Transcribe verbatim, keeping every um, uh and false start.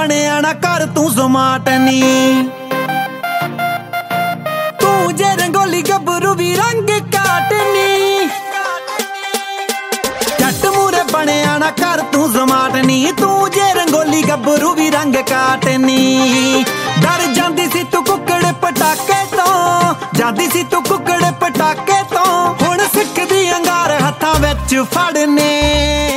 ਬਣਿਆ ਨਾ ਕਰ ਤੂੰ ਸਮਾਰਟ ਨੀ। ਤੂੰ ਜੇ ਰੰਗੋਲੀ ਗੱਭਰੂ ਵੀ ਰੰਗ ਕਾਟਨੀ, ਜੱਟ ਮੂਰੇ ਬਣਿਆ ਨਾ ਕਰ ਤੂੰ ਸਮਾਰਟ ਨੀ। ਤੂੰ ਜੇ ਰੰਗੋਲੀ ਗੱਭਰੂ ਵੀ ਰੰਗ ਕਾਟਨੀ। ਡਰ ਜਾਂਦੀ ਸੀ ਤੂੰ ਕੁੱਕੜ ਪਟਾਕੇ ਤੋਂ, ਜਾਂਦੀ ਸੀ ਤੂੰ ਕੁੱਕੜ ਪਟਾਕੇ ਤੋਂ। ਹੁਣ ਸਿੱਖਦੀ ਅੰਗਾਰ ਹੱਥਾਂ ਵਿੱਚ ਫੜਨੇ।